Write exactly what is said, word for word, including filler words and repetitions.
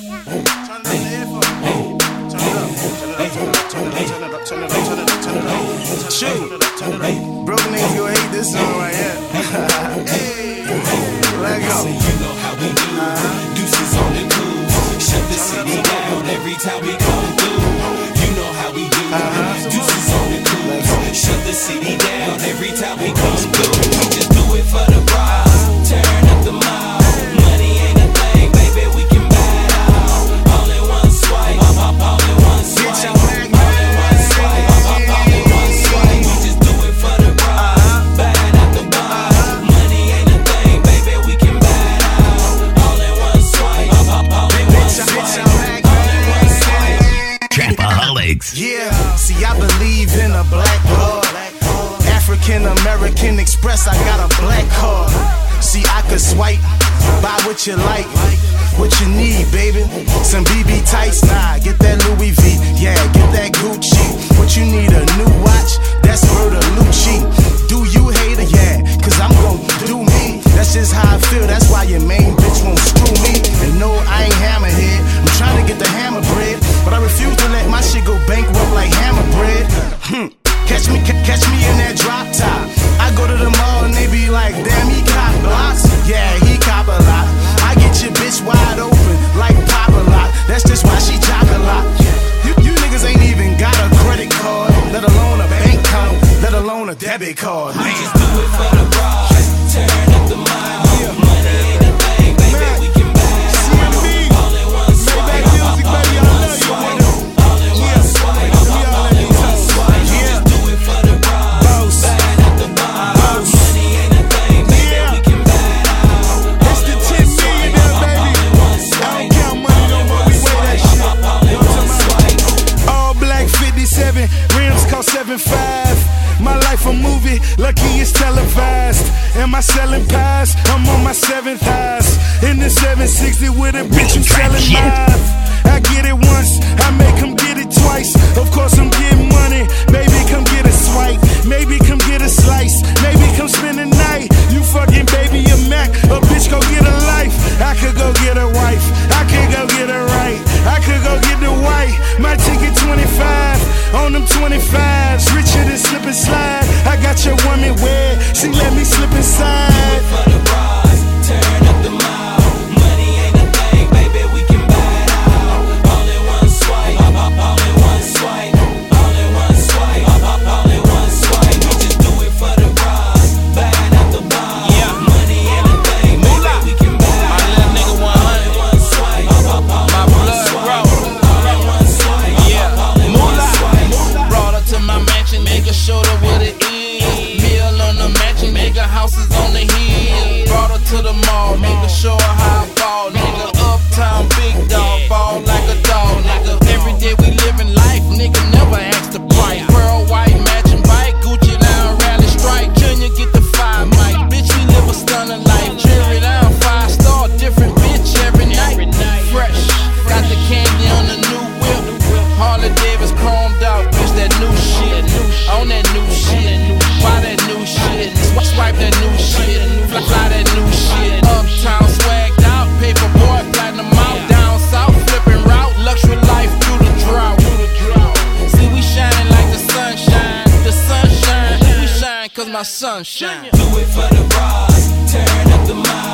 Shoot, broke niggas gon' hate this song right here. Hey, let go. You know how we do. Uh-huh. Deuces on the cool. Shut the city down every time we come through. You know how we do. Uh-huh. Deuces on the cool. Shut the city down every time we come through. We just do it for the bras. Turn up the mile. Money ain't a thing, baby. We can buy it all. All in one swipe. All in one swipe. All in one swipe. All in one swipe. We just do it for the bras. Buy it out the bar. Money ain't a thing, baby. We can buy it all. All in one swipe. All in one swipe. All in one swipe. Trapaholics. Yeah, see, I believe in a black card. African American Express, I got a black card. See, I could swipe, buy what you like, what you need, baby. Some B B tights, nah, get that Louis V. Yeah, get that Gucci. What you need, a new watch? That's Bertolucci. Do you hate it? Yeah, cause I'm gon' do me. That's just how I feel, that's why your main bitch won't screw me. And no, I ain't hammerhead, I'm trying to get the hammer bread, but I refuse to let my shit go bankrupt like hammer bread. Hmm. Catch me, c- catch me in that drop top. I go to the mall and they be like, damn, he cop blocks. Yeah, he cop a lot. I get your bitch wide open like pop a lot. That's just why she jock a lot. You, you niggas ain't even got a credit card, let alone a bank account, let alone a debit card. We just do it for the bras. Turn up the mile. Money ain't a thing, baby. We can buy it all. All in one swipe. All in one swipe. All in one swipe. All in one swipe. We just do it for the bras. Buy it out the bar. Money ain't a thing, baby. We can buy it all. It's the ten million there, baby. I don't count money no more. We weigh that shit. You know what I'm talking about? All black fifty-seven, rims cost seven five. My life a movie, lucky it's televised. Am I selling pies? I'm on my seventh highs. In the seven sixty with a bitch who's selling mine. I get it once, I make him get it twice. Of course I'm getting money, baby come get a swipe. Maybe come get a slice, maybe come spend the night. You fucking baby a Mac, a bitch go get a life. I could go get a wife, I could go get a right. I could go get the white, my ticket twenty-five. On them twenty-fives, richer than slip and slide. I got your woman wed, she let me slip inside. Do it for the bras, turn up the mile. Money ain't a thing, baby, we can buy it all. All in one swipe, all in one swipe, all in one swipe, all in one swipe. We just do it for the bras, buy it out the bar. Money ain't a thing, baby, we can buy it all. All in one swipe, all in one swipe, all in one swipe, all in one swipe. Brought her to my mansion, make her show her what it is. Meal on the mansion, make her houses on the hill. Brought her to the mall, make her show her how I fall. Nigga, uptown big dog, ball like a dog. Nigga, every day we living life, nigga never ask the price. Pearl white matching bike, Gucci down rally strike. Junior get the five mic, bitch we live a stunning life. Jury down five star, different bitch every night. Fresh, got the candy on the new whip. Harley Davis chromed out, bitch that new shit. On that new shit, buy that new shit. Swipe that new shit, fly, fly that new shit. Uptown swagged out, paper boy, platinum out. Down south, flipping route, luxury life through the drought. See we shining like the sunshine, the sunshine. We shine cause my sun shine. Do it for the bras, turn up the mile.